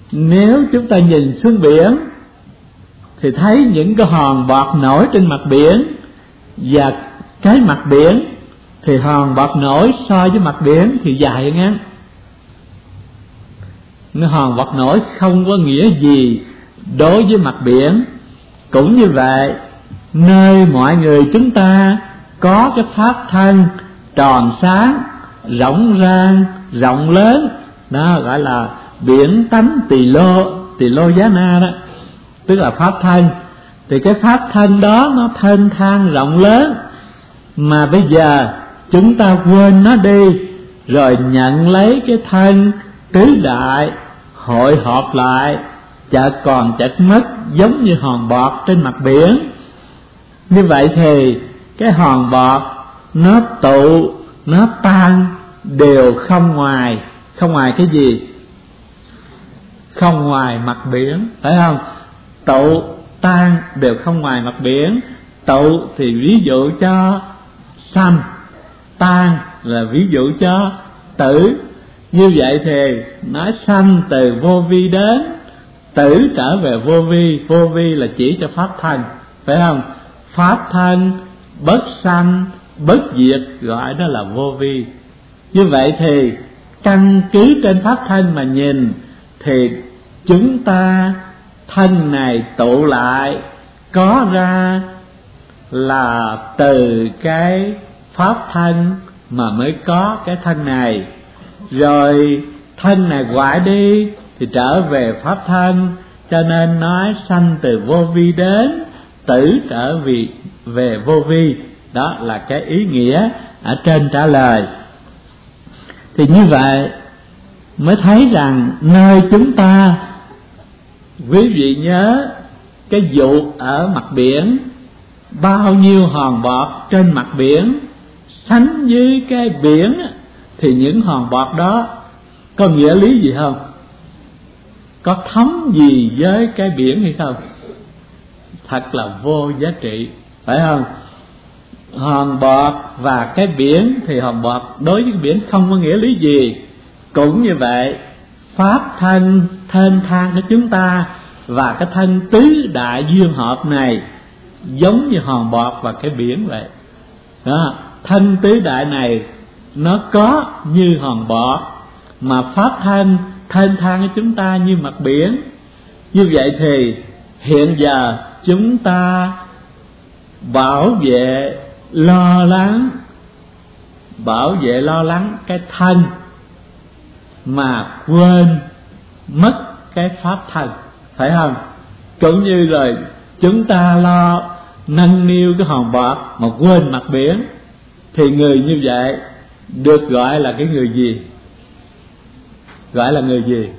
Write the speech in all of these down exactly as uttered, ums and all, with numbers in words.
Nếu chúng ta nhìn xuống biển thì thấy những cái hòn bọt nổi trên mặt biển, và cái mặt biển thì hòn bọt nổi so với mặt biển thì dài hay ngắn? Nó hòn bọt nổi không có nghĩa gì đối với mặt biển. Cũng như vậy, nơi mọi người chúng ta có cái pháp thân tròn sáng, rộng rang, rộng lớn, đó gọi là biển tánh tỳ lô, tỳ lô giá na đó, tức là pháp thân. Thì cái pháp thân đó nó thênh thang rộng lớn, mà bây giờ chúng ta quên nó đi, rồi nhận lấy cái thân tứ đại hội họp lại, chợt còn chợt mất, giống như hòn bọt trên mặt biển. Như vậy thì cái hòn bọt nó tụ, nó tan đều không ngoài, không ngoài cái gì? Không ngoài mặt biển, phải không? Tụ tan đều không ngoài mặt biển. Tụ thì ví dụ cho sanh, tan là ví dụ cho tử. Như vậy thì nói sanh từ vô vi đến, tử trở về vô vi. Vô vi là chỉ cho pháp thân, phải không? Pháp thân bất sanh bất diệt, gọi đó là vô vi. Như vậy thì căn cứ trên pháp thân mà nhìn, thì chúng ta thân này tụ lại có ra là từ cái pháp thân mà mới có cái thân này. Rồi thân này hoại đi thì trở về pháp thân. Cho nên nói sanh từ vô vi đến, tử trở về, về vô vi. Đó là cái ý nghĩa ở trên trả lời. Thì như vậy mới thấy rằng nơi chúng ta, quý vị nhớ cái vụ ở mặt biển, bao nhiêu hòn bọt trên mặt biển sánh với cái biển, thì những hòn bọt đó có nghĩa lý gì không? Có thấm gì với cái biển hay không? Thật là vô giá trị, phải không? Hòn bọt và cái biển thì hòn bọt đối với cái biển không có nghĩa lý gì. Cũng như vậy, pháp thân thênh thang của chúng ta và cái thân tứ đại duyên hợp này giống như hòn bọt và cái biển vậy đó. Thân tứ đại này nó có như hòn bọt, mà pháp thân thênh thang của chúng ta như mặt biển. Như vậy thì hiện giờ chúng ta bảo vệ lo lắng, bảo vệ lo lắng cái thân mà quên mất cái pháp thân, phải không? Cũng như rồi chúng ta lo nâng niu cái hòn bọt mà quên mặt biển, thì người như vậy được gọi là cái người gì? Gọi là người gì?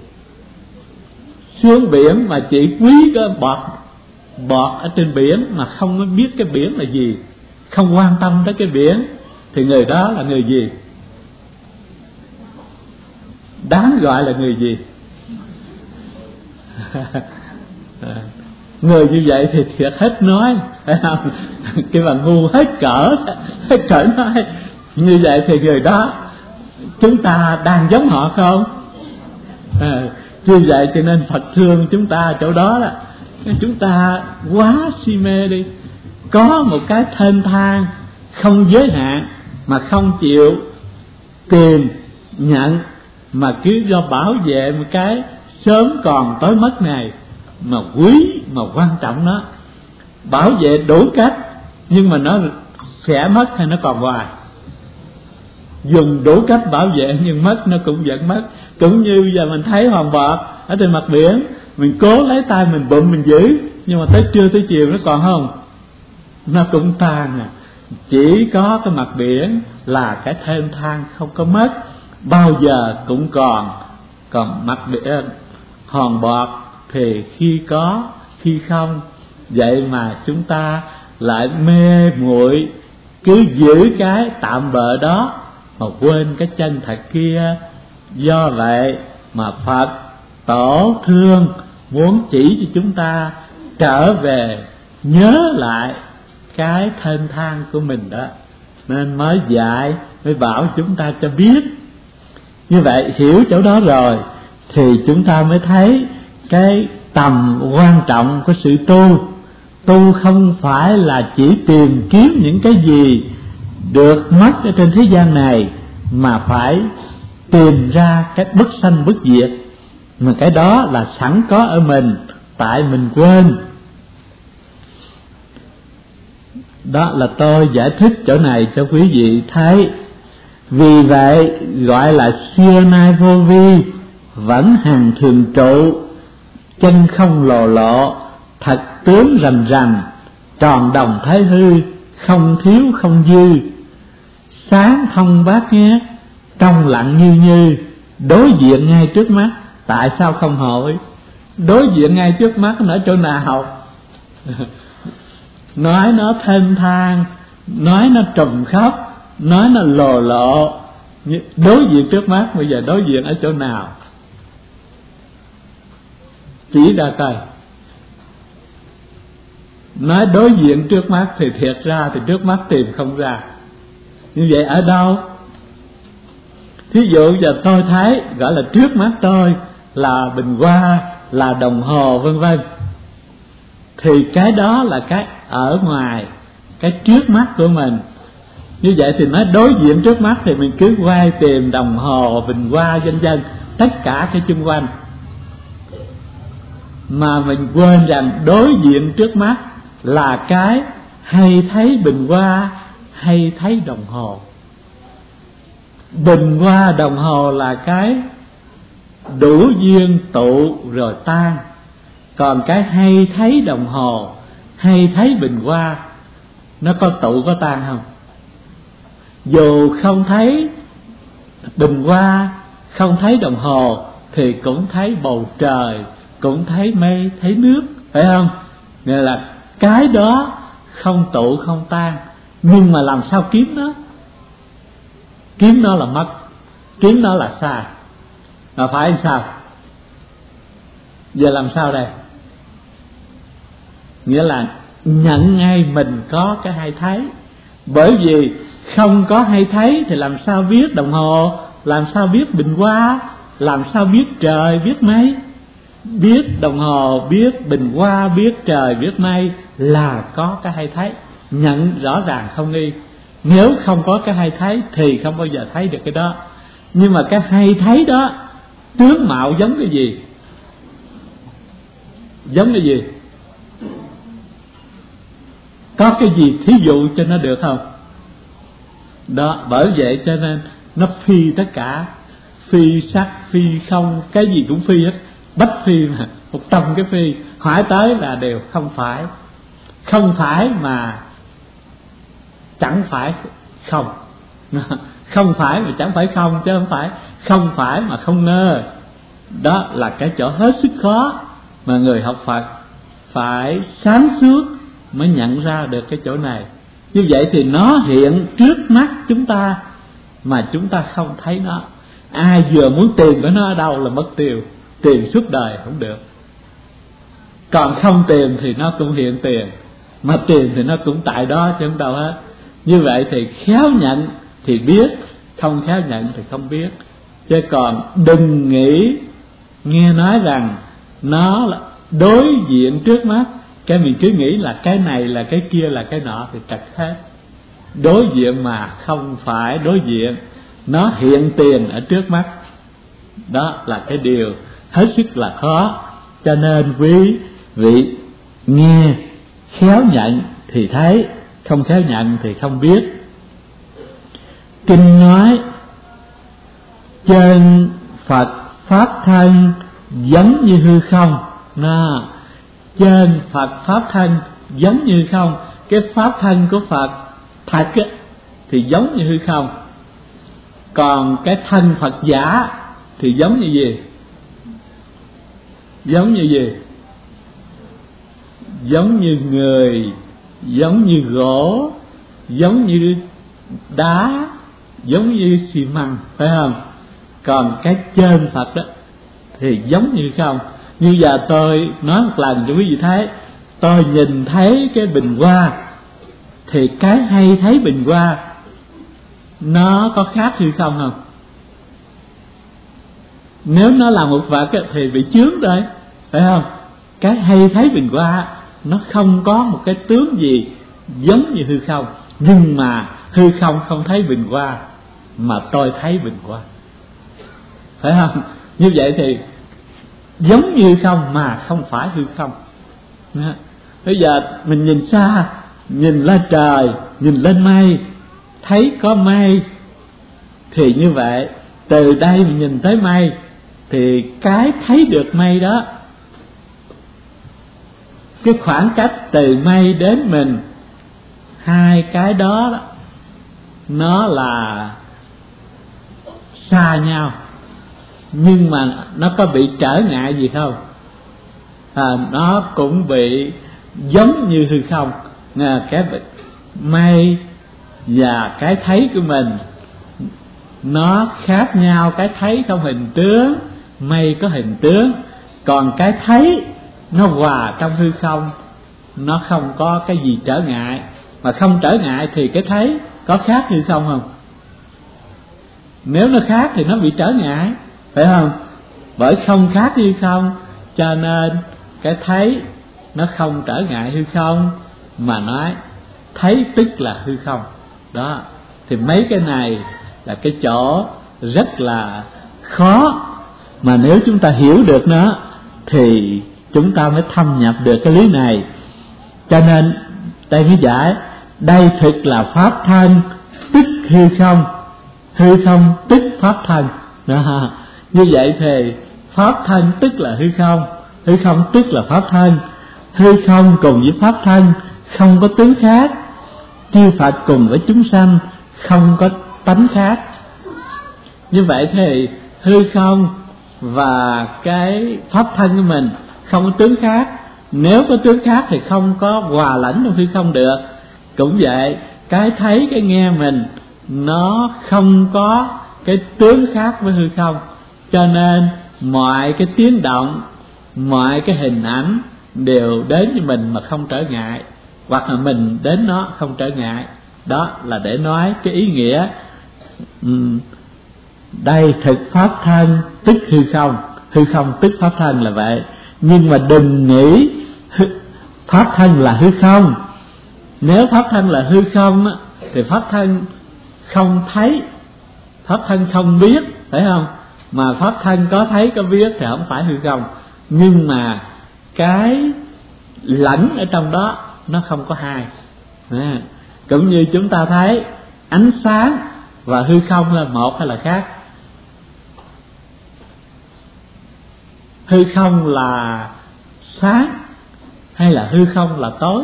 Xuống biển mà chỉ quý cái bọt bọt ở trên biển mà không có biết cái biển là gì, không quan tâm tới cái biển, thì người đó là người gì? Đáng gọi là người gì? Người như vậy thì thiệt hết nói, phải không? Cái bà ngu hết cỡ, hết cỡ nói. Như vậy thì người đó chúng ta đang giống họ không? À, như vậy cho nên Phật thương chúng ta chỗ đó là chúng ta quá si mê đi. Có một cái thênh thang không giới hạn mà không chịu tìm nhận, mà cứ do bảo vệ một cái sớm còn tối mất này mà quý, mà quan trọng nó. Bảo vệ đủ cách nhưng mà nó sẽ mất hay nó còn hoài. Dùng đủ cách bảo vệ nhưng mất nó cũng vẫn mất. Cũng như bây giờ mình thấy hòn bọt ở trên mặt biển, mình cố lấy tay mình bụm mình giữ, nhưng mà tới trưa tới chiều nó còn không? Nó cũng tan à. Chỉ có cái mặt biển là cái thênh thang không có mất, bao giờ cũng còn. Còn mặt biển, hòn bọt thì khi có khi không. Vậy mà chúng ta lại mê muội, cứ giữ cái tạm bợ đó mà quên cái chân thật kia. Do vậy mà Phật Tổ thương muốn chỉ cho chúng ta trở về nhớ lại cái thênh thang của mình đó, nên mới dạy, mới bảo chúng ta cho biết. Như vậy hiểu chỗ đó rồi thì chúng ta mới thấy cái tầm quan trọng của sự tu. Tu không phải là chỉ tìm kiếm những cái gì được mất ở trên thế gian này, mà phải tìm ra cái bất sanh bất diệt, mà cái đó là sẵn có ở mình, tại mình quên. Đó là tôi giải thích chỗ này cho quý vị thấy. Vì vậy gọi là xưa nay vô vi, vẫn hằng thường trụ, chân không lồ lộ, thật tướng rành rành, tròn đồng thái hư, không thiếu không dư. Sáng thông bát ngát, trong lặng như như, đối diện ngay trước mắt. Tại sao không hỏi? Đối diện ngay trước mắt nó ở chỗ nào? Nói nó thênh thang, nói nó trùng khóc, nói nó lồ lộ. Đối diện trước mắt, bây giờ đối diện ở chỗ nào? Chỉ ra coi. Nói đối diện trước mắt thì thiệt ra thì trước mắt tìm không ra. Như vậy ở đâu? Thí dụ giờ tôi thấy gọi là trước mắt tôi là bình hoa, là đồng hồ vân vân, thì cái đó là cái ở ngoài, cái trước mắt của mình. Như vậy thì nói đối diện trước mắt thì mình cứ quay tìm đồng hồ, bình hoa vân vân, tất cả cái xung quanh, mà mình quên rằng đối diện trước mắt là cái hay thấy bình hoa, hay thấy đồng hồ. Bình hoa đồng hồ là cái đủ duyên tụ rồi tan, còn cái hay thấy đồng hồ, hay thấy bình hoa, nó có tụ có tan không? Dù không thấy bình hoa, không thấy đồng hồ, thì cũng thấy bầu trời, cũng thấy mây, thấy nước, phải không? Nghĩa là cái đó không tụ không tan. Nhưng mà làm sao kiếm nó? Kiếm nó là mất, kiếm nó là sai, mà phải sao? Giờ làm sao đây? Nghĩa là nhận ngay mình có cái hay thấy. Bởi vì không có hay thấy thì làm sao biết đồng hồ, làm sao biết bình hoa, làm sao biết trời, biết mây. Biết đồng hồ, biết bình hoa, biết trời, biết mây là có cái hay thấy. Nhận rõ ràng không nghi. Nếu không có cái hay thấy thì không bao giờ thấy được cái đó. Nhưng mà cái hay thấy đó tướng mạo giống cái gì? Giống cái gì? Có cái gì thí dụ cho nó được không? Đó, bởi vậy cho nên nó phi tất cả. Phi sắc, phi không, cái gì cũng phi hết. Bách phi mà, một trăm cái phi, hỏi tới là đều không phải. Không phải mà chẳng phải không. Không phải mà chẳng phải không, chứ không phải không phải mà không ngơ. Đó là cái chỗ hết sức khó mà người học Phật phải sáng suốt mới nhận ra được cái chỗ này. Như vậy thì nó hiện trước mắt chúng ta mà chúng ta không thấy nó. Ai vừa muốn tìm của nó ở đâu là mất tiêu, tìm suốt đời không được. Còn không tìm thì nó cũng hiện tiền, mà tìm thì nó cũng tại đó chứ không đâu hết. Như vậy thì khéo nhận thì biết, không khéo nhận thì không biết. Chứ còn đừng nghĩ nghe nói rằng nó là đối diện trước mắt, cái mình cứ nghĩ là cái này là cái kia là cái nọ thì trật hết. Đối diện mà không phải đối diện, nó hiện tiền ở trước mắt. Đó là cái điều hết sức là khó. Cho nên quý vị nghe khéo nhận thì thấy, không khéo nhận thì không biết. Kinh nói trên Phật pháp thân giống như hư không. Nó trên Phật pháp thân giống như không. Cái pháp thân của Phật thật á, thì giống như hư không. Còn cái thân Phật giả thì giống như gì? Giống như gì? Giống như người, giống như gỗ, giống như đá, giống như xi măng, phải không? Còn cái trên Phật đó thì giống như không. Như giờ tôi nói một lần cho quý vị thấy, tôi nhìn thấy cái bình hoa thì cái hay thấy bình hoa nó có khác hay không không? Nếu nó là một vật thì bị chướng rồi, phải không? Cái hay thấy bình qua nó không có một cái tướng gì giống như hư không, nhưng mà hư không không thấy bình qua mà tôi thấy bình qua, phải không? Như vậy thì giống như hư không mà không phải hư không. Bây giờ mình nhìn xa, nhìn lên trời, nhìn lên mây, thấy có mây, thì như vậy từ đây mình nhìn tới mây, thì cái thấy được mây đó, cái khoảng cách từ mây đến mình, hai cái đó, đó nó là xa nhau, nhưng mà nó có bị trở ngại gì không? À, nó cũng bị giống như hư không. À, cái mây và cái thấy của mình nó khác nhau. Cái thấy không hình tướng, mây có hình tướng. Còn cái thấy nó hòa trong hư không, nó không có cái gì trở ngại. Mà không trở ngại thì cái thấy có khác hư không không? Nếu nó khác thì nó bị trở ngại, phải không? Bởi không khác hư không, cho nên cái thấy nó không trở ngại hư không, mà nói thấy tức là hư không. Đó, thì mấy cái này là cái chỗ rất là khó, mà nếu chúng ta hiểu được nó thì chúng ta mới thâm nhập được cái lý này. Cho nên đây mới giải, đây thực là pháp thân tức hư không, hư không tức pháp thân. Đó. Như vậy thì pháp thân tức là hư không, hư không tức là pháp thân. Hư không cùng với pháp thân không có tướng khác, chư Phật cùng với chúng sanh không có tánh khác. Như vậy thì hư không và cái pháp thân của mình không có tướng khác. Nếu có tướng khác thì không có hòa lẫn trong hư không được. Cũng vậy, cái thấy cái nghe mình nó không có cái tướng khác với hư không, cho nên mọi cái tiếng động, mọi cái hình ảnh đều đến với mình mà không trở ngại, hoặc là mình đến nó không trở ngại. Đó là để nói cái ý nghĩa uhm, đây thực pháp thân tức hư không, hư không tức pháp thân là vậy. Nhưng mà đừng nghĩ pháp thân là hư không. Nếu pháp thân là hư không thì pháp thân không thấy, pháp thân không biết, phải không? Mà pháp thân có thấy có biết thì không phải hư không. Nhưng mà cái lẫn ở trong đó nó không có hai. À, cũng như chúng ta thấy ánh sáng và hư không là một hay là khác? Hư không là sáng hay là hư không là tối?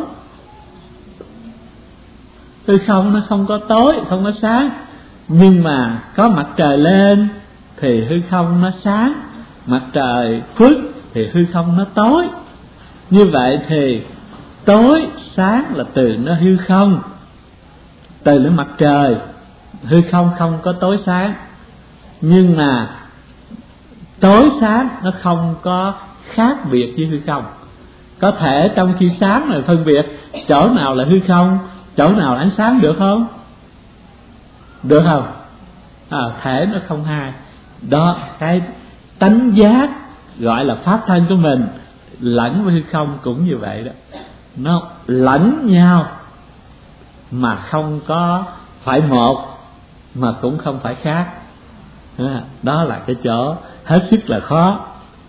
Hư không nó không có tối, không có sáng. Nhưng mà có mặt trời lên thì hư không nó sáng, mặt trời khuất thì hư không nó tối. Như vậy thì tối sáng là từ nó hư không, từ nó mặt trời. Hư không không có tối sáng, nhưng mà tối sáng nó không có khác biệt với hư không. Có thể trong khi sáng này phân biệt chỗ nào là hư không, chỗ nào là ánh sáng, được không? Được không? À, thể nó không hai. Đó, cái tánh giác gọi là pháp thân của mình lẫn với hư không cũng như vậy đó. Nó lẫn nhau mà không có phải một, mà cũng không phải khác. Đó là cái chỗ hết sức là khó.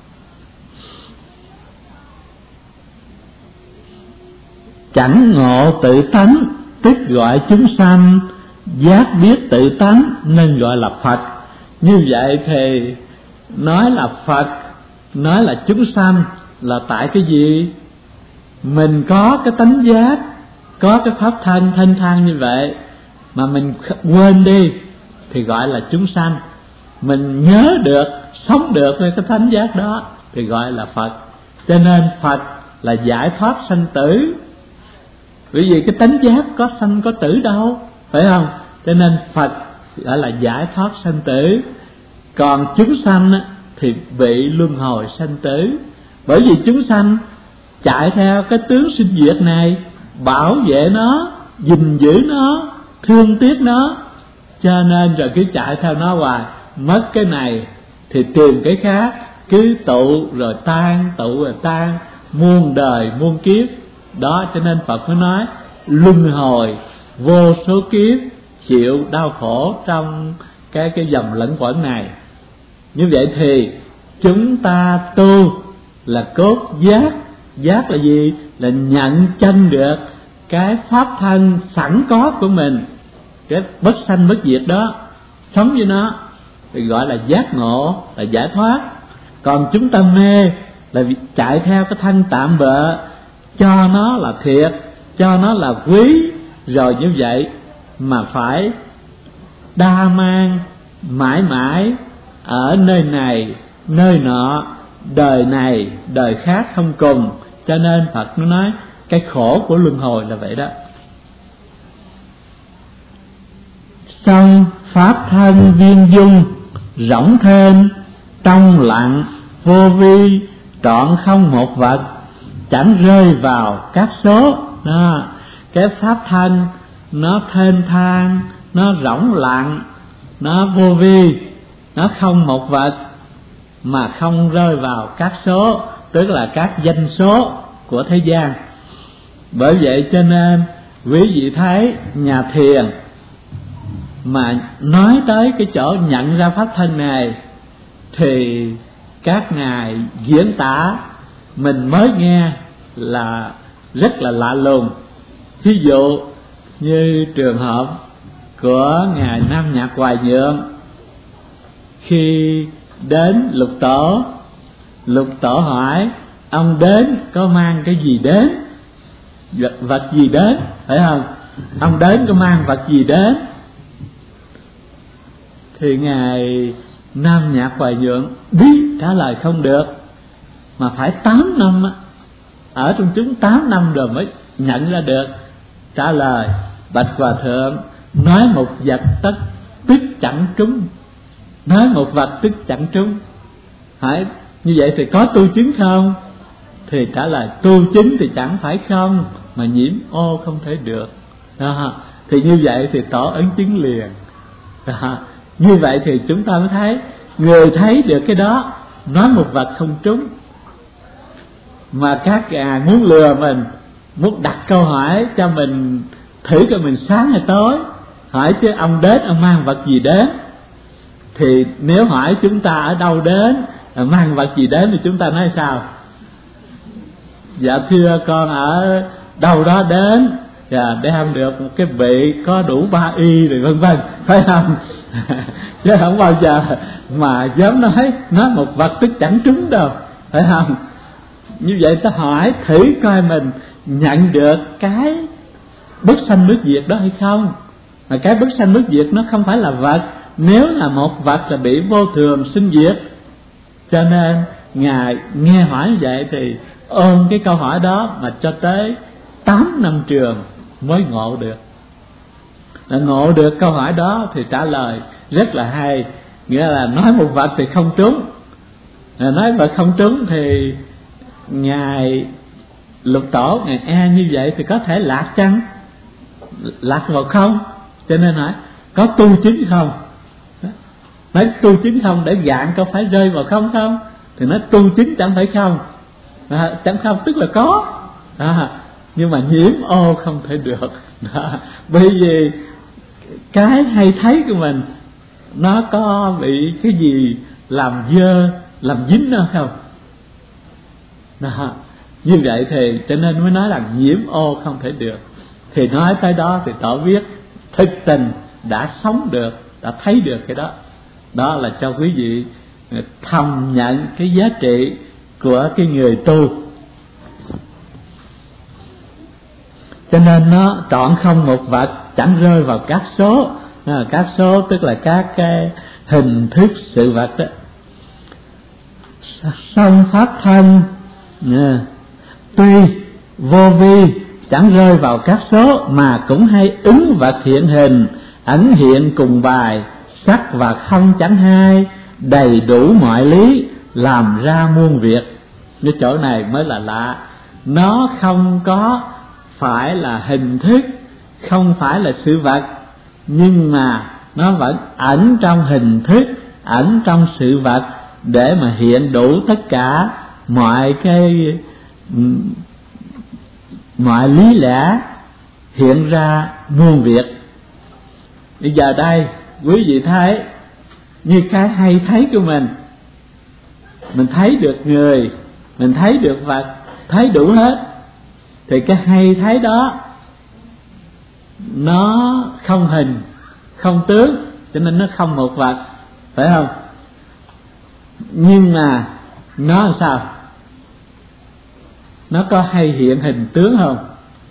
Chẳng ngộ tự tánh tức gọi chúng sanh, giác biết tự tánh nên gọi là Phật. Như vậy thì nói là Phật, nói là chúng sanh là tại cái gì? Mình có cái tánh giác, có cái pháp thân thanh thang như vậy mà mình quên đi thì gọi là chúng sanh. Mình nhớ được, sống được với cái tánh giác đó thì gọi là Phật. Cho nên Phật là giải thoát sanh tử. Bởi vì cái tánh giác có sanh có tử đâu, phải không? Cho nên Phật gọi là giải thoát sanh tử. Còn chúng sanh thì bị luân hồi sanh tử. Bởi vì chúng sanh chạy theo cái tướng sinh diệt này, bảo vệ nó, gìn giữ nó, thương tiếc nó, cho nên rồi cứ chạy theo nó hoài. Mất cái này thì tìm cái khác, cứ tụ rồi tan, tụ rồi tan, muôn đời muôn kiếp. Đó cho nên Phật mới nói luân hồi vô số kiếp, chịu đau khổ trong cái cái dòng lẫn quẩn này. Như vậy thì chúng ta tu là cốt giác. Giác là gì? Là nhận chân được cái pháp thân sẵn có của mình, cái bất sanh bất diệt đó, sống với nó thì gọi là giác ngộ, là giải thoát. Còn chúng ta mê là chạy theo cái thân tạm bợ, cho nó là thiệt, cho nó là quý, rồi như vậy mà phải đa mang mãi mãi ở nơi này nơi nọ, đời này đời khác không cùng. Cho nên Phật nó nói cái khổ của luân hồi là vậy đó. Song pháp thân viên dung, rỗng thênh trong lặng vô vi, trọn không một vật, chẳng rơi vào các số. Đó, cái pháp thân nó thênh thang, nó rỗng lặng, nó vô vi, nó không một vật, mà không rơi vào các số, tức là các danh số của thế gian. Bởi vậy cho nên quý vị thấy nhà thiền mà nói tới cái chỗ nhận ra pháp thân này thì các ngài diễn tả mình mới nghe là rất là lạ lùng. Ví dụ như trường hợp của ngài Nam Nhạc Hoài Nhượng, khi đến Lục Tổ, Lục Tổ hỏi ông đến có mang cái gì đến, vật gì đến, phải không? Ông đến có mang vật gì đến? Thì ngài Nam Nhạc Hoài Nhượng biết trả lời không được, mà phải tám năm ở trong chúng tám năm rồi mới nhận ra được. Trả lời: bạch Hòa Thượng, nói một vật tất tức chẳng trúng, nói một vật tức chẳng trúng. Hỏi như vậy thì có tu chứng không? Thì trả lời: tu chứng thì chẳng phải không, mà nhiễm ô không thể được. Đó. Thì như vậy thì tỏ ấn chứng liền. Đó. Như vậy thì chúng ta mới thấy người thấy được cái đó, nói một vật không trúng. Mà các ngài muốn lừa mình, muốn đặt câu hỏi cho mình thử cho mình sáng hay tối. Hỏi chứ ông đến ông mang vật gì đến? Thì nếu hỏi chúng ta ở đâu đến, mang vật gì đến, thì chúng ta nói sao? Dạ thưa con ở đâu đó đến, dạ đem được một cái vị có đủ ba y rồi vân vân, phải không? Chứ không bao giờ mà dám nói nói một vật tức chẳng trúng đâu, phải không? Như vậy ta hỏi thử coi mình nhận được cái bất sanh bất diệt đó hay không. Mà cái bất sanh bất diệt nó không phải là vật, nếu là một vật là bị vô thường sinh diệt. Cho nên ngài nghe hỏi như vậy thì ôm cái câu hỏi đó mà cho tới tám năm trường mới ngộ được. Là ngộ được câu hỏi đó thì trả lời rất là hay. Nghĩa là nói một vật thì không trúng, nói vật không trúng thì ngài Lục Tổ ngài e như vậy thì có thể lạc chăng? Lạc vào không? Cho nên hỏi có tu chứng không? Nói tu chứng không để gạn có phải rơi vào không không? Thì nói tu chứng chẳng phải không, à, chẳng không tức là có, à, nhưng mà nhiễm ô không thể được. À, bởi vì cái hay thấy của mình nó có bị cái gì làm dơ, làm dính nó không? À, như vậy thì cho nên mới nói là nhiễm ô không thể được. Thì nói tới đó thì tỏ biết thực tình đã sống được, đã thấy được cái đó. Đó là cho quý vị thầm nhận cái giá trị của cái người tu. Cho nên nó trọn không một vật, chẳng rơi vào các số. À, các số tức là các cái hình thức sự vật đó. Song pháp thân à, tuy vô vi, chẳng rơi vào các số, mà cũng hay ứng vật hiện hình, ẩn hiện cùng bài, sắc và không chẳng hai, đầy đủ mọi lý, làm ra muôn việc. Cái chỗ này mới là lạ. Nó không có phải là hình thức, không phải là sự vật, nhưng mà nó vẫn ẩn trong hình thức, ẩn trong sự vật, để mà hiện đủ tất cả mọi cái mọi lý lẽ hiện ra muôn việc. Bây giờ đây quý vị thấy như cái hay thấy của mình, mình thấy được người, mình thấy được vật, thấy đủ hết, thì cái hay thấy đó nó không hình không tướng, cho nên nó không một vật, phải không? Nhưng mà nó làm sao? Nó có hay hiện hình tướng không?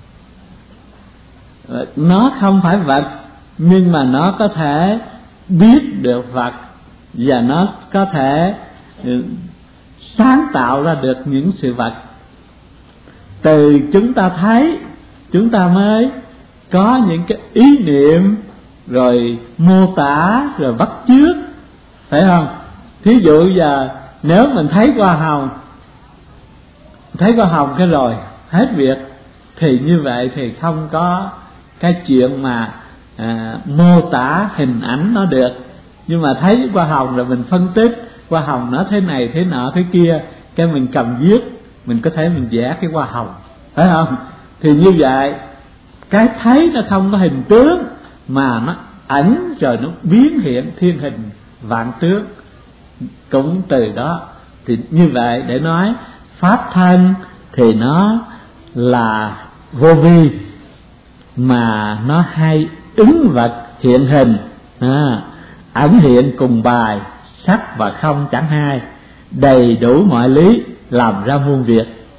Nó không phải vật, nhưng mà nó có thể biết được vật, và nó có thể sáng tạo ra được những sự vật. Từ chúng ta thấy, chúng ta mới có những cái ý niệm, rồi mô tả, rồi bắt chước, phải không? Thí dụ giờ nếu mình thấy hoa hồng, thấy hoa hồng cái rồi hết việc, thì như vậy thì không có cái chuyện mà à, mô tả hình ảnh nó được. Nhưng mà thấy hoa hồng rồi mình phân tích hoa hồng nó thế này thế nọ thế kia, cái mình cầm viết, mình có thể mình vẽ cái hoa hồng, phải không? Thì như vậy cái thấy nó không có hình tướng, mà nó ảnh rồi nó biến hiện thiên hình vạn tướng. Cũng từ đó thì như vậy để nói pháp thân thì nó là vô vi, mà nó hay ứng vật hiện hình, à, ẩn hiện cùng bài, sắc và không chẳng hai, đầy đủ mọi lý, làm ra muôn việc.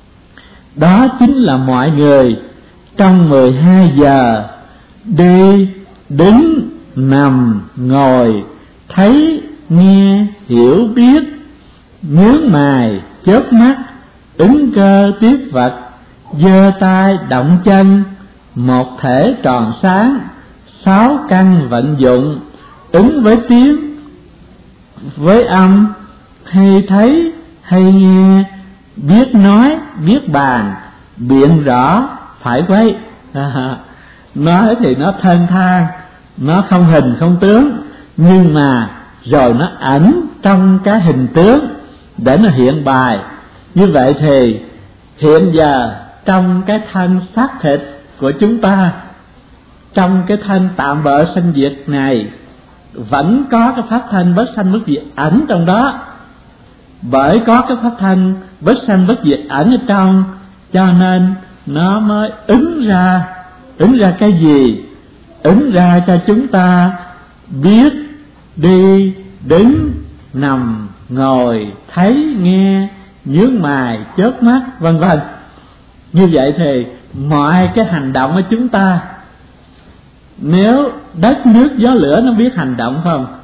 Đó chính là mọi người trong mười hai giờ đi, đứng, nằm, ngồi, thấy, nghe, hiểu, biết, nhướng mày, chớp mắt, ứng cơ tiếp vật, giơ tay động chân, một thể tròn sáng, sáu căn vận dụng, ứng với tiếng, với âm, hay thấy, hay nghe, biết nói, biết bàn, biện rõ, phải quấy. À, nói thì nó thênh thang, nó không hình không tướng, nhưng mà rồi nó ẩn trong cái hình tướng để nó hiện bài. Như vậy thì hiện giờ trong cái thân xác thịt của chúng ta, trong cái thân tạm bợ sanh diệt này, vẫn có cái pháp thân bất sanh bất diệt ẩn trong đó. Bởi có cái pháp thân bất sanh bất diệt ẩn ở trong, cho nên nó mới ứng ra. Ứng ra cái gì? Ứng ra cho chúng ta biết, đi, đứng, nằm, ngồi, thấy, nghe, nhướng mày, chớp mắt, vân vân. Như vậy thì mọi cái hành động của chúng ta, nếu đất nước gió lửa nó biết hành động phải không?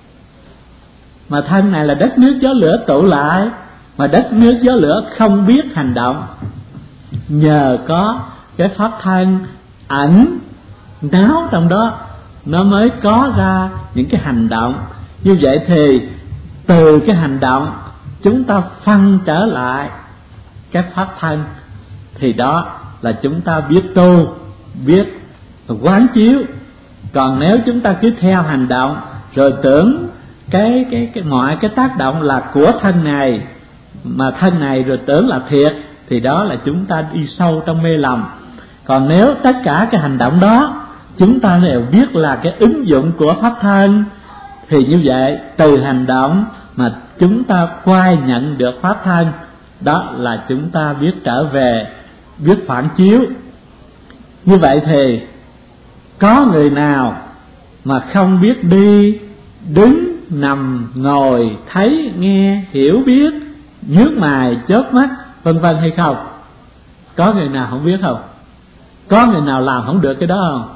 Mà thân này là đất nước gió lửa tụ lại, mà đất nước gió lửa không biết hành động. Nhờ có cái pháp thân ẩn náo trong đó, nó mới có ra những cái hành động. Như vậy thì từ cái hành động chúng ta phân trở lại cái pháp thân, thì đó là chúng ta biết tu, biết quán chiếu. Còn nếu chúng ta cứ theo hành động rồi tưởng cái cái cái mọi cái tác động là của thân này, mà thân này rồi tưởng là thiệt, thì đó là chúng ta đi sâu trong mê lầm. Còn nếu tất cả cái hành động đó chúng ta đều biết là cái ứng dụng của pháp thân, thì như vậy từ hành động mà chúng ta quay nhận được pháp thân, đó là chúng ta biết trở về, biết phản chiếu. Như vậy thì có người nào mà không biết đi, đứng, nằm, ngồi, thấy, nghe, hiểu, biết, nhướng mày, chớp mắt, vân vân hay không? Có người nào không biết không? Có người nào làm không được cái đó không?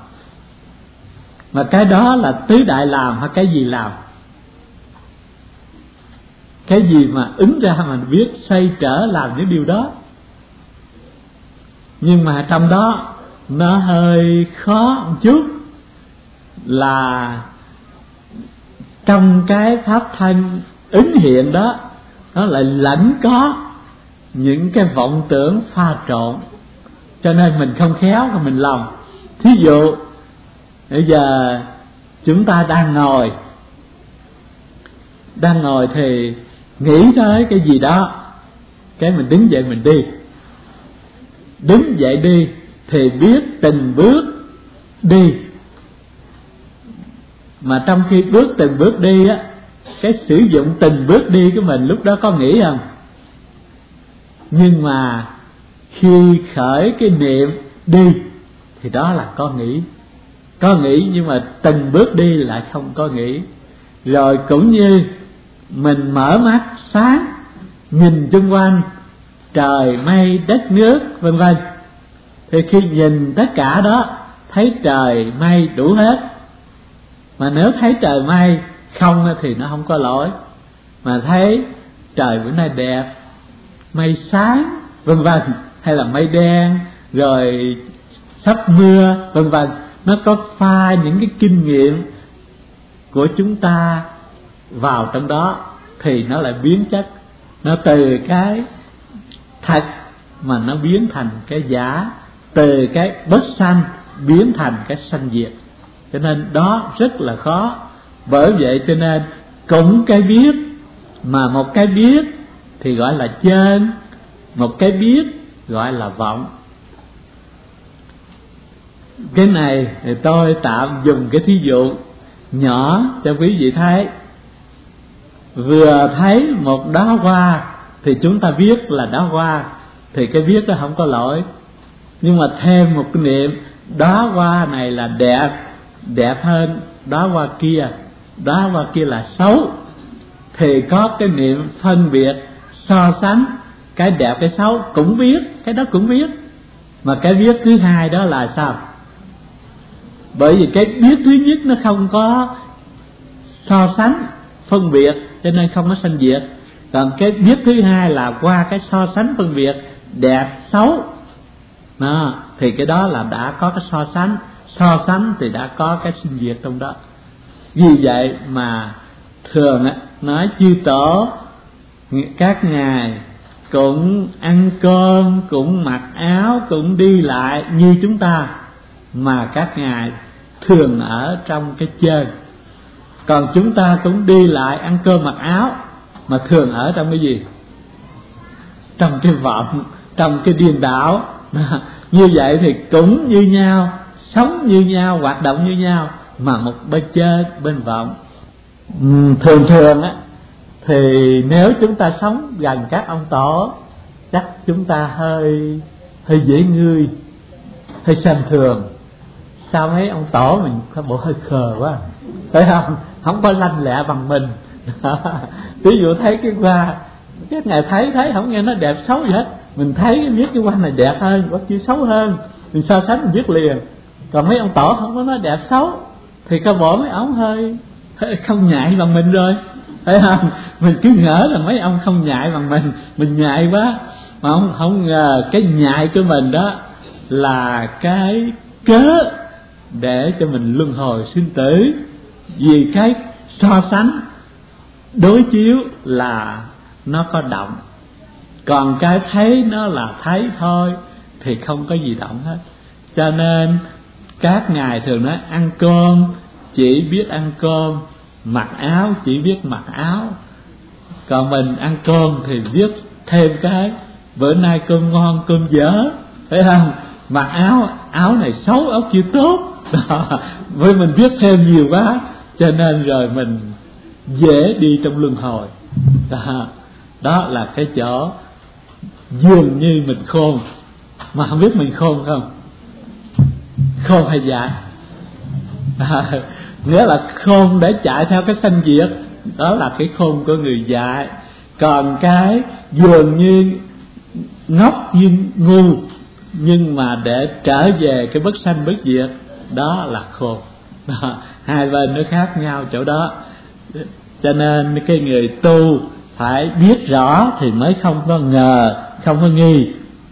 Mà cái đó là tứ đại làm hay cái gì làm? Cái gì mà ứng ra mà biết xoay trở làm những điều đó. Nhưng mà trong đó nó hơi khó một chút, là trong cái pháp thân ứng hiện đó, nó lại lẫn có những cái vọng tưởng pha trộn, cho nên mình không khéo mà mình lòng. Thí dụ bây giờ chúng ta đang ngồi, đang ngồi thì nghĩ tới cái gì đó, cái mình đứng dậy mình đi. Đứng dậy đi thì biết từng bước đi. Mà trong khi bước từng bước đi á, cái sử dụng từng bước đi của mình lúc đó có nghĩ không? Nhưng mà khi khởi cái niệm đi thì đó là có nghĩ. Có nghĩ nhưng mà từng bước đi lại không có nghĩ. Rồi cũng như mình mở mắt sáng, nhìn chung quanh trời mây đất nước vân vân, thì khi nhìn tất cả đó thấy trời mây đủ hết. Mà nếu thấy trời mây không thì nó không có lỗi. Mà thấy trời bữa nay đẹp, mây sáng vân vân, hay là mây đen rồi sắp mưa vân vân, nó có pha những cái kinh nghiệm của chúng ta vào trong đó thì nó lại biến chất. Nó từ cái thật mà nó biến thành cái giả, từ cái bất sanh biến thành cái sanh diệt. Cho nên đó rất là khó. Bởi vậy cho nên cũng cái biết, mà một cái biết thì gọi là chân, một cái biết gọi là vọng. Cái này thì tôi tạm dùng cái thí dụ nhỏ cho quý vị thấy. Vừa thấy một đóa hoa thì chúng ta biết là đóa hoa, thì cái biết đó không có lỗi. Nhưng mà thêm một cái niệm, đóa hoa này là đẹp, đẹp hơn đóa hoa kia, đóa hoa kia là xấu, thì có cái niệm phân biệt, so sánh cái đẹp cái xấu, cũng biết, cái đó cũng biết. Mà cái biết thứ hai đó là sao? Bởi vì cái biết thứ nhất nó không có so sánh phân biệt, cho nên không có sanh diệt. Còn cái biết thứ hai là qua cái so sánh phân biệt đẹp xấu đó, thì cái đó là đã có cái so sánh. So sánh thì đã có cái sinh diệt trong đó. Vì vậy mà thường á, nói chư tổ các ngài cũng ăn cơm, cũng mặc áo, cũng đi lại như chúng ta, mà các ngài thường ở trong cái chơi. Còn chúng ta cũng đi lại, ăn cơm mặc áo, mà thường ở trong cái gì? Trong cái vọng, trong cái điên đảo. Như vậy thì cũng như nhau, sống như nhau, hoạt động như nhau, mà một bên chơi, bên vọng. Thường thường á, thì nếu chúng ta sống gần các ông tổ, chắc chúng ta hơi hơi dễ ngươi, hơi xem thường. Sao mấy ông tổ mình có bộ hơi khờ quá, phải không? Không có lanh lẹ bằng mình. Ví dụ thấy cái hoa, các ngài thấy thấy không nghe nó đẹp xấu gì hết, mình thấy cái biết cái hoa này đẹp hơn, có chữ xấu hơn, mình so sánh mình biết liền. Còn mấy ông tổ không có nói đẹp xấu, thì coi bộ mấy ông hơi, hơi không nhạy bằng mình rồi, phải không? Mình cứ ngỡ là mấy ông không nhạy bằng mình, mình nhạy quá. Mà không, không ngờ cái nhạy của mình đó là cái cớ để cho mình luân hồi sinh tử. Vì cái so sánh đối chiếu là nó có động, còn cái thấy nó là thấy thôi, thì không có gì động hết. Cho nên các ngài thường nói ăn cơm chỉ biết ăn cơm, mặc áo chỉ biết mặc áo. Còn mình ăn cơm thì biết thêm cái bữa nay cơm ngon cơm dở, phải không? Mặc áo, áo này xấu áo kia tốt. Với mình biết thêm nhiều quá, cho nên rồi mình dễ đi trong luân hồi. Đó, đó là cái chỗ dường như mình khôn, mà không biết mình khôn không, khôn hay dại. À, nghĩa là khôn để chạy theo cái sanh diệt, đó là cái khôn của người dại. Còn cái dường như ngốc như ngu, nhưng mà để trở về cái bất sanh bất diệt, đó là khôn. Đó, hai bên nó khác nhau chỗ đó. Cho nên cái người tu phải biết rõ thì mới không có ngờ, không có nghi.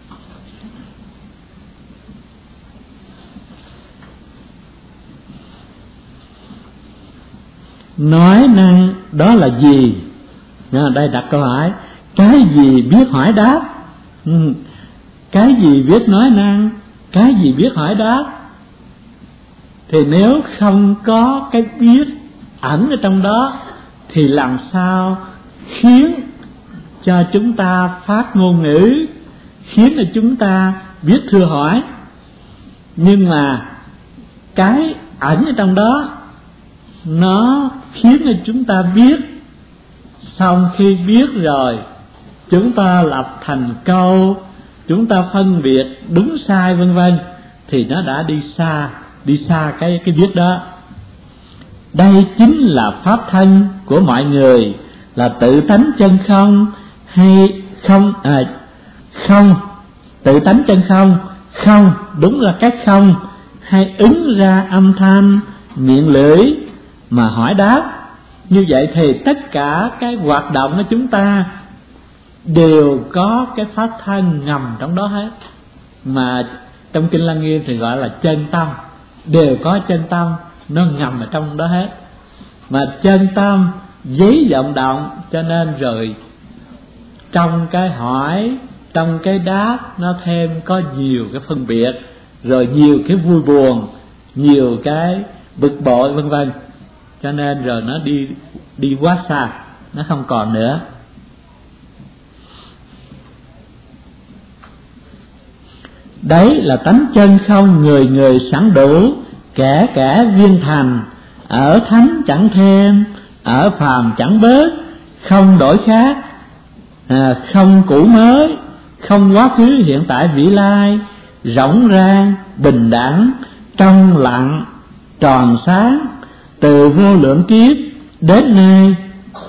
Nói năng đó là gì? Ở đây đặt câu hỏi, cái gì biết hỏi đáp? Ừ. Cái gì biết nói năng? Cái gì biết hỏi đáp? Thì nếu không có cái biết ẩn ở trong đó, thì làm sao khiến cho chúng ta phát ngôn ngữ, khiến cho chúng ta biết thưa hỏi. Nhưng mà cái ẩn ở trong đó nó khiến cho chúng ta biết, xong khi biết rồi chúng ta lập thành câu, chúng ta phân biệt đúng sai vân vân, thì nó đã đi xa, đi xa cái cái biết đó. Đây chính là pháp thân của mọi người, là tự tánh chân không hay không à, không tự tánh chân không, không đúng là cái không, hay ứng ra âm thanh miệng lưỡi mà hỏi đáp. Như vậy thì tất cả cái hoạt động của chúng ta đều có cái pháp thân ngầm trong đó hết, mà trong Kinh Lăng Nghiêm thì gọi là chân tâm, đều có chân tâm, nó ngầm ở trong đó hết. Mà chân tâm giấy vọng động, cho nên rồi trong cái hỏi, trong cái đáp nó thêm có nhiều cái phân biệt, rồi nhiều cái vui buồn, nhiều cái bực bội vân vân, cho nên rồi nó đi đi quá xa, nó không còn nữa. Đấy là tánh chân không, người người sẵn đủ, kẻ kẻ viên thành, ở thánh chẳng thêm, ở phàm chẳng bớt, không đổi khác, à, không cũ mới, không quá khứ hiện tại vĩ lai, rỗng rang bình đẳng, trong lặng tròn sáng, từ vô lượng kiếp đến nay,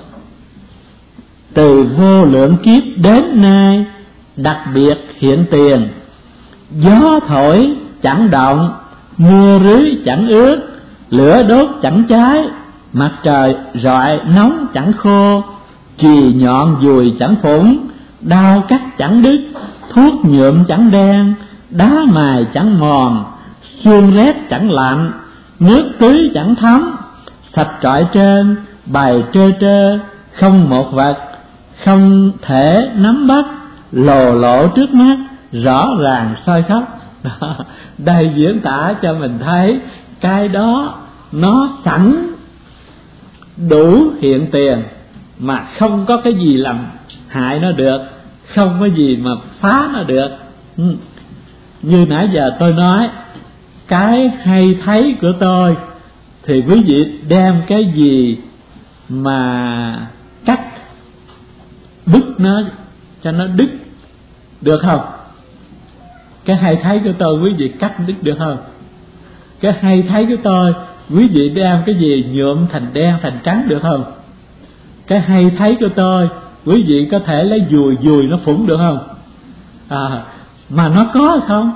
từ vô lượng kiếp đến nay, đặc biệt hiện tiền. Gió thổi chẳng động, mưa rưới chẳng ướt, lửa đốt chẳng cháy, mặt trời rọi nóng chẳng khô, chì nhọn dùi chẳng phủng, đao cắt chẳng đứt, thuốc nhuộm chẳng đen, đá mài chẳng mòn, xương rét chẳng lạnh, nước tưới chẳng thấm, sạch trọi trên bày trơ trơ, không một vật không thể nắm bắt, lồ lộ trước mắt, rõ ràng soi khắp. Đây diễn tả cho mình thấy cái đó nó sẵn đủ hiện tiền, mà không có cái gì làm hại nó được, không có gì mà phá nó được. Như nãy giờ tôi nói, cái hay thấy của tôi thì quý vị đem cái gì mà cắt đứt nó cho nó đứt được không? Cái hay thấy của tôi quý vị cắt đứt được không? Cái hay thấy của tôi quý vị đem cái gì nhuộm thành đen thành trắng được không? Cái hay thấy của tôi quý vị có thể lấy dùi dùi nó phủng được không? À, mà nó có không?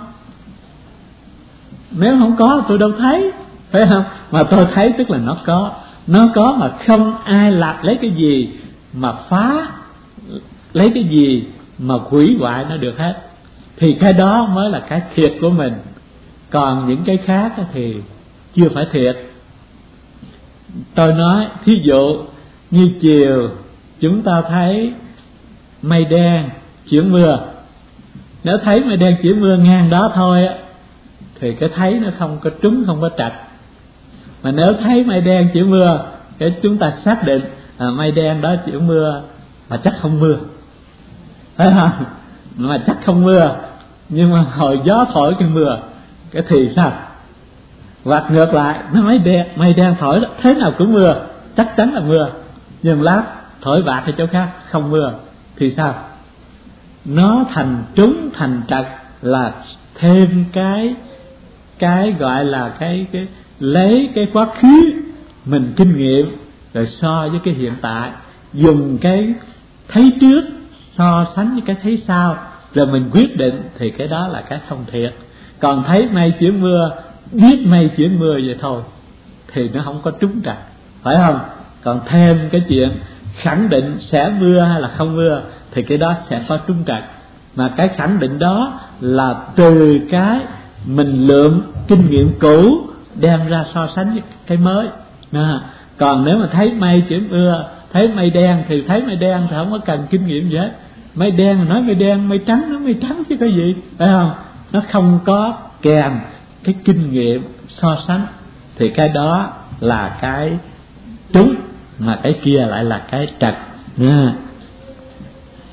Nếu không có tôi đâu thấy, phải không? Mà tôi thấy tức là nó có. Nó có mà không ai lặt lấy cái gì mà phá, lấy cái gì mà hủy hoại nó được hết. Thì cái đó mới là cái thiệt của mình. Còn những cái khác thì chưa phải thiệt. Tôi nói thí dụ như chiều chúng ta thấy mây đen chuyển mưa, nếu thấy mây đen chuyển mưa ngang đó thôi á, thì cái thấy nó không có trúng, không có trật. Mà nếu thấy mây đen chuyển mưa, cái chúng ta xác định à, mây đen đó chuyển mưa mà chắc không mưa, phải không? Mà chắc không mưa, nhưng mà hồi gió thổi cái mưa, cái thì sao? Hoặc ngược lại, nó mây đen, mây đen thổi thế nào cũng mưa, chắc chắn là mưa, nhưng lát thổi bạc ở chỗ khác không mưa, thì sao? Nó thành trúng thành trật là thêm cái cái gọi là cái cái lấy cái quá khứ mình kinh nghiệm rồi so với cái hiện tại, dùng cái thấy trước so sánh với cái thấy sau, rồi mình quyết định, thì cái đó là cái không thiệt. Còn thấy mây chuyển mưa, biết mây chuyển mưa vậy thôi thì nó không có trúng trật, phải không? Còn thêm cái chuyện khẳng định sẽ mưa hay là không mưa thì cái đó sẽ có trúng trật. Mà cái khẳng định đó là từ cái mình lượm kinh nghiệm cũ đem ra so sánh với cái mới. À, còn nếu mà thấy mây chuyển mưa, thấy mây đen thì thấy mây đen thì không có cần kinh nghiệm gì hết. Mây đen nói mây đen, mây trắng nói mây trắng chứ có gì, phải không? Nó không có kèm cái kinh nghiệm so sánh, thì cái đó là cái trúng, mà cái kia lại là cái trật. À.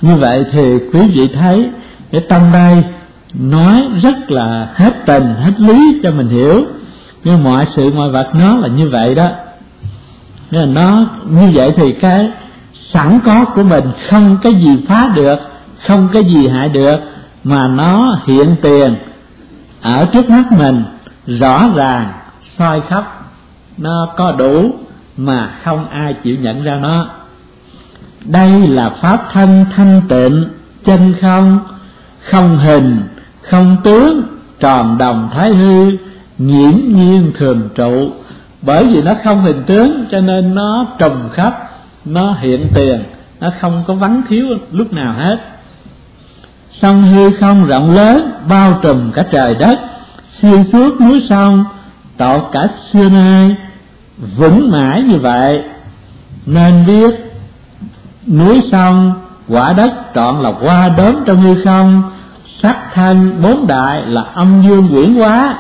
Như vậy thì quý vị thấy cái tâm đây nói rất là hết tình hết lý cho mình hiểu, nhưng mọi sự mọi vật nó là như vậy đó. Nên là nó như vậy thì cái sẵn có của mình không cái gì phá được, không cái gì hại được, mà nó hiện tiền ở trước mắt mình rõ ràng soi khắp, nó có đủ mà không ai chịu nhận ra nó. Đây là pháp thân thanh tịnh chân không, không hình không tướng, tròn đồng thái hư, nghiễm nhiên thường trụ. Bởi vì nó không hình tướng cho nên nó trùm khắp, nó hiện tiền, nó không có vắng thiếu lúc nào hết. Sông hư không rộng lớn bao trùm cả trời đất, xuyên suốt núi sông tọt cả xưa nay, vững mãi như vậy. Nên biết núi sông quả đất trọn là hoa đốm trong hư không, sắc thanh bốn đại là âm dương quyển hóa.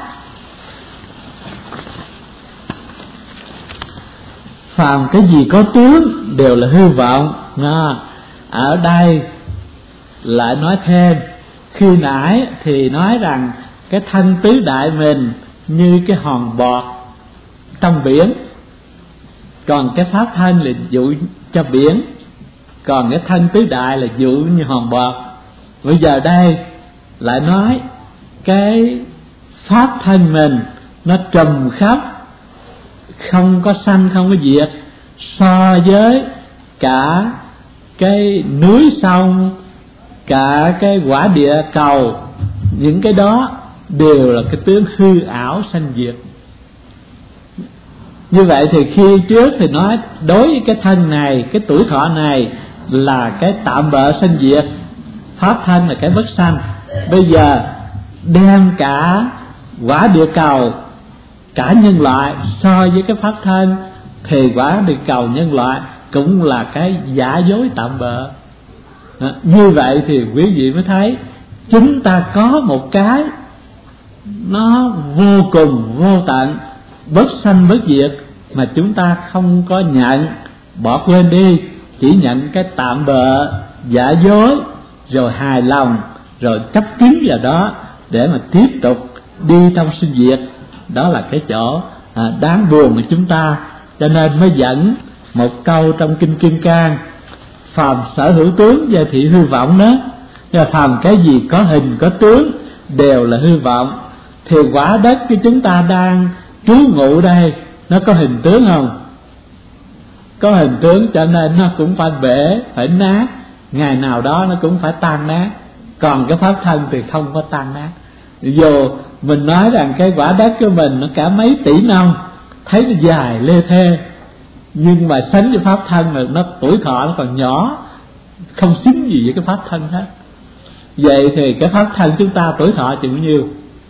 Phàm cái gì có tướng đều là hư vọng. À, ở đây lại nói thêm, khi nãy thì nói rằng cái thanh tứ đại mình như cái hòn bọt trong biển, còn cái pháp thân là dụ cho biển, còn cái thanh tứ đại là dụ như hòn bọt. Bây giờ đây lại nói cái pháp thân mình nó trùm khắp, không có sanh không có diệt, so với cả cái núi sông, cả cái quả địa cầu, những cái đó đều là cái tướng hư ảo sanh diệt. Như vậy thì khi trước thì nói đối với cái thân này, cái tuổi thọ này là cái tạm bợ sanh diệt, pháp thân là cái bất sanh. Bây giờ đem cả quả địa cầu, cả nhân loại so với cái pháp thân, thì quả địa cầu nhân loại cũng là cái giả dối tạm bợ. À, như vậy thì quý vị mới thấy chúng ta có một cái nó vô cùng vô tận, bất sanh bất diệt, mà chúng ta không có nhận, bỏ quên đi, chỉ nhận cái tạm bợ giả dối, rồi hài lòng, rồi chấp kín vào đó để mà tiếp tục đi trong sinh diệt. Đó là cái chỗ à, đáng buồn của chúng ta. Cho nên mới dẫn một câu trong Kinh Kim Cang: phàm sở hữu tướng và thị hư vọng đó. Và phàm cái gì có hình có tướng đều là hư vọng. Thì quả đất của chúng ta đang trú ngụ đây, nó có hình tướng không? Có hình tướng, cho nên nó cũng phải bể, phải nát, ngày nào đó nó cũng phải tan nát. Còn cái pháp thân thì không có tan nát. Dù mình nói rằng cái quả đất của mình nó cả mấy tỷ năm, thấy nó dài lê thê, nhưng mà sánh với pháp thân là nó tuổi thọ nó còn nhỏ, không xứng gì với cái pháp thân hết. Vậy thì cái pháp thân chúng ta tuổi thọ chừng bao nhiêu?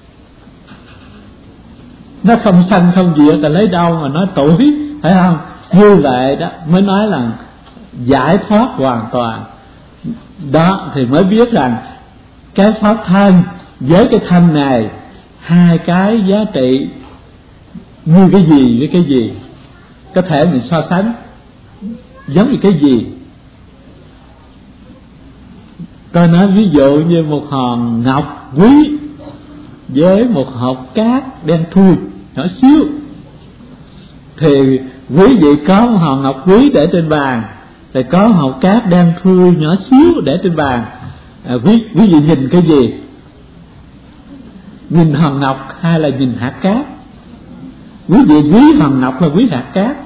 Nó không sanh không diệt là lấy đâu mà nói tuổi, phải không? Như vậy đó mới nói là giải thoát hoàn toàn. Đó thì mới biết rằng cái pháp thân với cái thân này, hai cái giá trị như cái gì với cái gì. Có thể mình so sánh giống như cái gì. Tôi nói ví dụ như một hòn ngọc quý với một hộp cát đen thui nhỏ xíu, thì quý vị có một hòn ngọc quý để trên bàn, thì có một hộp cát đen thui nhỏ xíu để trên bàn. À, quý, quý vị nhìn cái gì? Nhìn hòn ngọc hay là nhìn hạt cát? Quý vị quý hòn ngọc là quý hạt cát.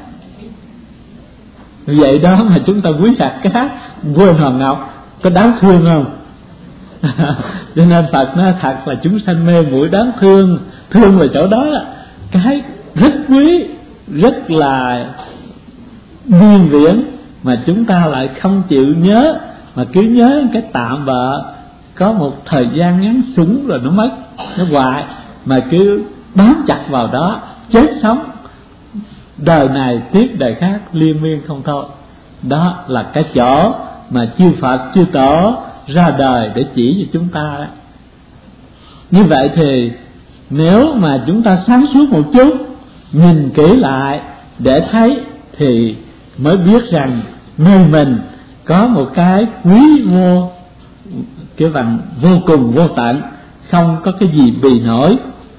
Vậy đó mà chúng ta quý hạt cát, quên hòn ngọc, có đáng thương không? Cho nên Phật nói thật là chúng sanh mê muội đáng thương. Thương vào chỗ đó cái rất quý, rất là nguyên viễn, mà chúng ta lại không chịu nhớ, mà cứ nhớ cái tạm bợ, có một thời gian ngắn súng rồi nó mất, nó hoài, mà cứ bám chặt vào đó, chết sống, đời này tiếp đời khác liên miên không thôi. Đó là cái chỗ mà chư Phật chư Tổ ra đời để chỉ cho chúng ta đó. Như vậy thì nếu mà chúng ta sáng suốt một chút, nhìn kỹ lại để thấy, thì mới biết rằng nơi mình có một cái quý vô, cái bằng vô cùng vô tận, không có cái gì bì nổi.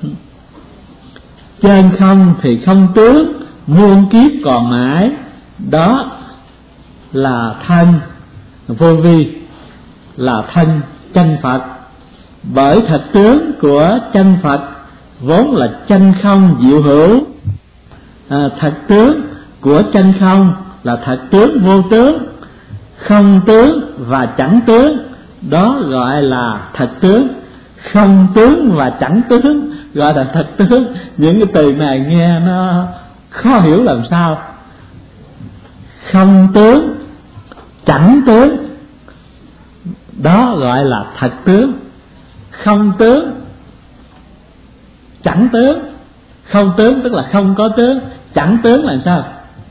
Trên không thì không tướng, muôn kiếp còn mãi, đó là thân vô vi, là thân chân Phật. Bởi thật tướng của chân Phật vốn là chân không diệu hữu. à, Thật tướng của chân không là thật tướng vô tướng, không tướng và chẳng tướng, đó gọi là thật tướng. Không tướng và chẳng tướng gọi là thật tướng. Những cái từ này nghe nó khó hiểu làm sao. Không tướng, chẳng tướng, đó gọi là thật tướng. Không tướng, chẳng tướng. Không tướng tức là không có tướng, chẳng tướng là sao?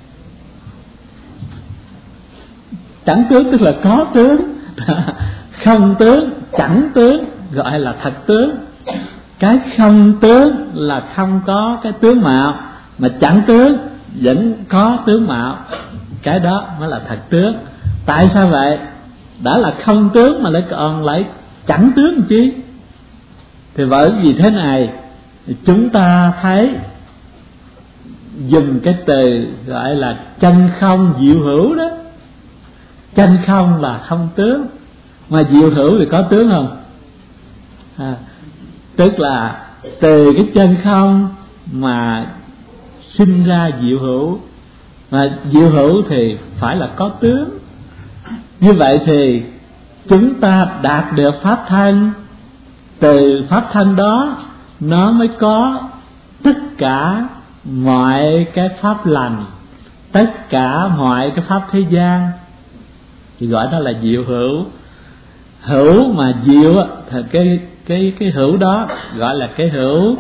Chẳng tướng tức là có tướng. Không tướng, chẳng tướng gọi là thật tướng. Cái không tướng là không có cái tướng mạo, mà chẳng tướng vẫn có tướng mạo, cái đó mới là thật tướng. Tại sao vậy? Đã là không tướng mà lại còn lại chẳng tướng chi? Thì bởi vì thế này, chúng ta thấy dùng cái từ gọi là chân không diệu hữu đó. Chân không là không tướng, mà diệu hữu thì có tướng không? À, tức là từ cái chân không mà sinh ra diệu hữu, mà diệu hữu thì phải là có tướng. Như vậy thì chúng ta đạt được pháp thân, từ pháp thân đó nó mới có tất cả mọi cái pháp lành, tất cả mọi cái pháp thế gian, thì gọi đó là diệu hữu. Hữu mà diệu thì cái cái cái hữu đó gọi là cái hữu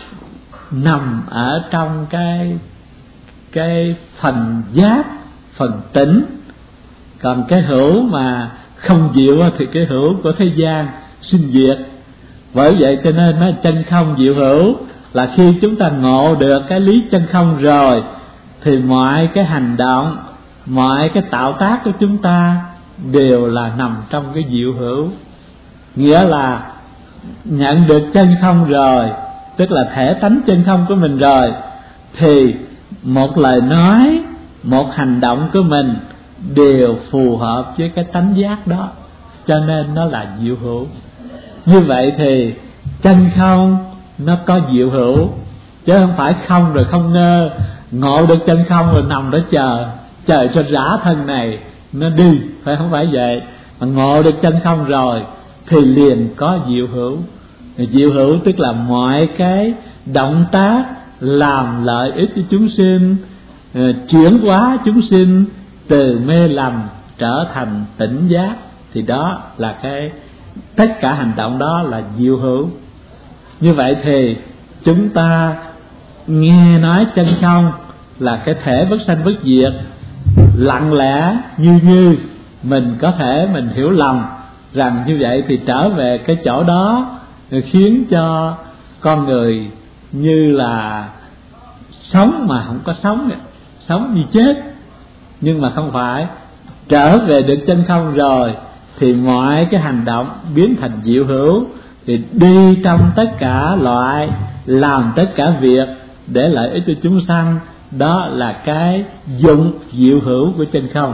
nằm ở trong cái cái phần giác, phần tỉnh. Còn cái hữu mà không diệu thì cái hữu của thế gian sinh diệt. Bởi vậy cho nên nó chân không diệu hữu, là khi chúng ta ngộ được cái lý chân không rồi thì mọi cái hành động, mọi cái tạo tác của chúng ta đều là nằm trong cái diệu hữu. Nghĩa là nhận được chân không rồi, tức là thể tánh chân không của mình rồi, thì một lời nói, một hành động của mình đều phù hợp với cái tánh giác đó, cho nên nó là diệu hữu. Như vậy thì chân không nó có diệu hữu, chứ không phải không rồi không ngơ, ngộ được chân không rồi nằm đó chờ chờ cho rã thân này nó đi, phải không phải vậy? Mà ngộ được chân không rồi thì liền có diệu hữu. Diệu hữu tức là mọi cái động tác làm lợi ích cho chúng sinh, chuyển hóa chúng sinh từ mê lầm trở thành tỉnh giác, thì đó là cái tất cả hành động đó là diệu hữu. Như vậy thì chúng ta nghe nói chân không là cái thể bất sanh bất diệt, lặng lẽ như như mình có thể mình hiểu lầm rằng như vậy thì trở về cái chỗ đó khiến cho con người như là sống mà không có sống, sống như chết. Nhưng mà không phải, trở về được chân không rồi thì mọi cái hành động biến thành diệu hữu, thì đi trong tất cả loại, làm tất cả việc để lợi ích cho chúng sanh. Đó là cái dụng diệu hữu của chân không.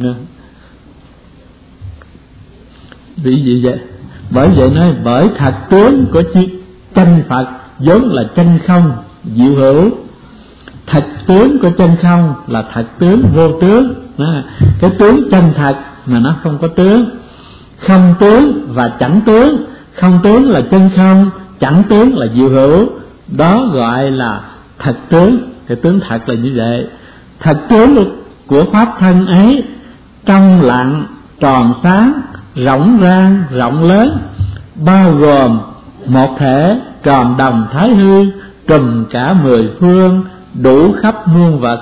Vì gì vậy? Bởi vậy nói bởi thật tướng của chân Phật vốn là chân không diệu hữu. Thật tướng của chân không là thật tướng vô tướng. Cái tướng chân thật mà nó không có tướng. Không tướng và chẳng tướng. Không tướng là chân không, chẳng tướng là diệu hữu, đó gọi là thật tướng. Cái tướng thật là như vậy. Thật tướng của pháp thân ấy trong lặng, tròn sáng, rộng rang, rộng lớn, bao gồm một thể tròn đồng thái hư, trùm cả mười phương, đủ khắp muôn vật.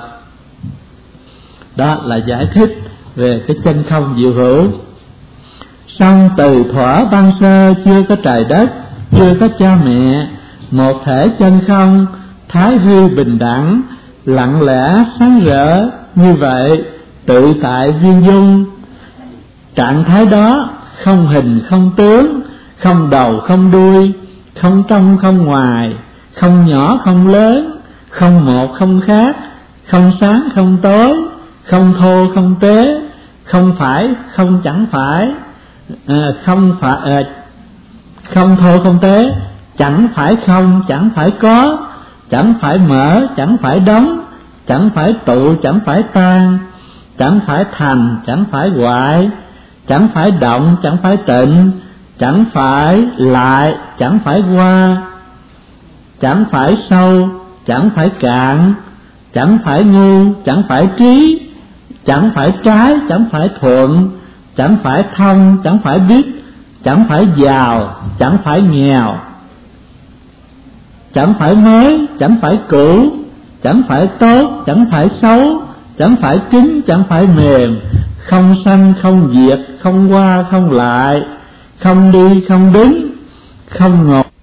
Đó là giải thích về cái chân không diệu hữu. Song từ thuở ban sơ chưa có trời đất, chưa có cha mẹ, một thể chân không thái hư bình đẳng, lặng lẽ sáng rỡ như vậy, tự tại viên dung, Trạng thái đó không hình không tướng, không đầu không đuôi, không trong không ngoài, không nhỏ không lớn, không một không khác, không sáng không tối, không thô không tế, không phải không chẳng phải, à, không phải à, không thô không tế, chẳng phải không chẳng phải có, chẳng phải mở chẳng phải đóng, chẳng phải tụ chẳng phải tan, chẳng phải thành chẳng phải hoại, chẳng phải động chẳng phải tịnh, chẳng phải lại chẳng phải qua, chẳng phải sâu chẳng phải cạn, chẳng phải ngu chẳng phải trí, chẳng phải trái chẳng phải thuận, chẳng phải thông chẳng phải biết, chẳng phải giàu chẳng phải nghèo, chẳng phải mới chẳng phải cũ, chẳng phải tốt chẳng phải xấu, chẳng phải cứng chẳng phải mềm, không sanh không diệt, không qua không lại, không đi không đứng, không ngột